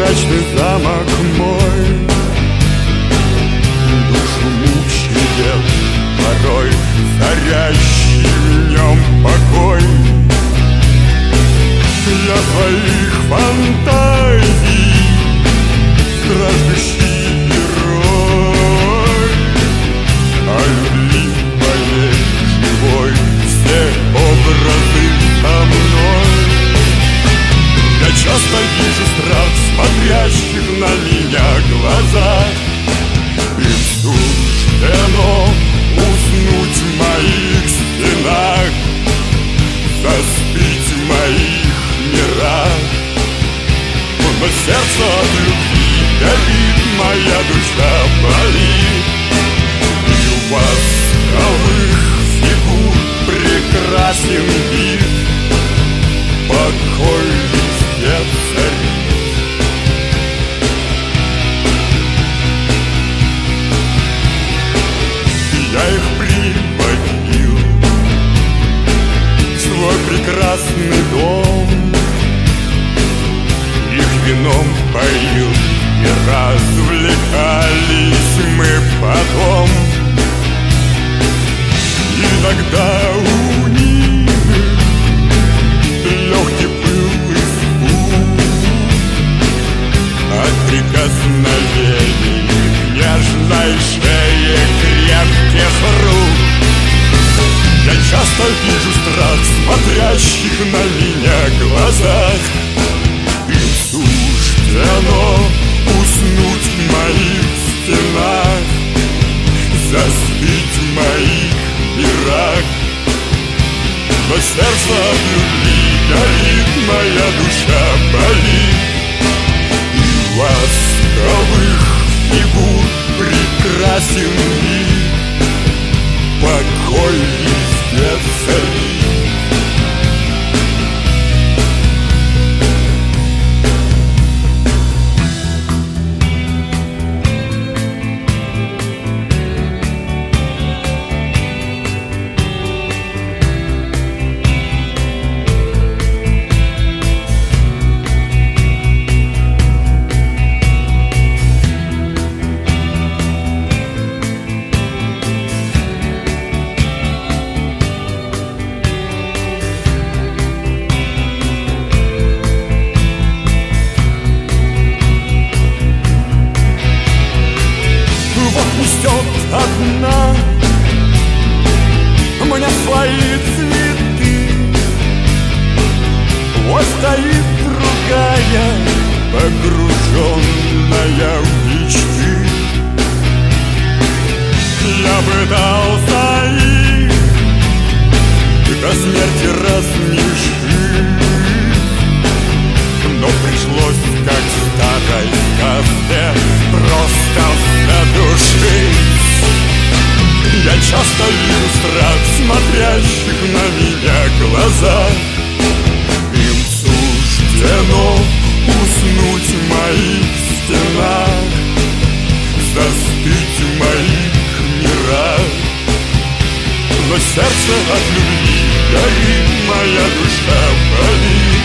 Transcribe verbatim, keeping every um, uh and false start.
мрачный замок мой душу мучает порой царящий в нем покой. Я своих фантазий страждущий герой, а любви моей живой все образы со мной. Я часто вижу страх смотрящих на меня глазах. Им суждено уснуть в моих стенах, заспить в моих мирах. Но сердце от любви горит, моя душа болит. И у восковых фигур прекрасен вид, покой везде царит. Я их приводил в свой прекрасный дом, их вином поил, и развлекались мы потом. Иногда у них легкий был испуг от прикосновений нежной шеи крепких рук. Я часто вижу страх смотрящих на меня глазах. Им суждено уснуть в моих стенах, заспить в моих мирах. Но сердце от любви горит, моя душа болит. И восковых фигур прекрасен вид, покой везде царит. Пустят одна мне свои цветы, вот стоит другая, погруженная в мечты. Я пытался их до смерти рассмешить, но пришлось, как в старой сказке, просто задушить. Я часто вижу страх смотрящих на меня глазах. Им суждено уснуть в моих стенах, заспить в моих мирах. Но сердце от любви горит, моя душа болит.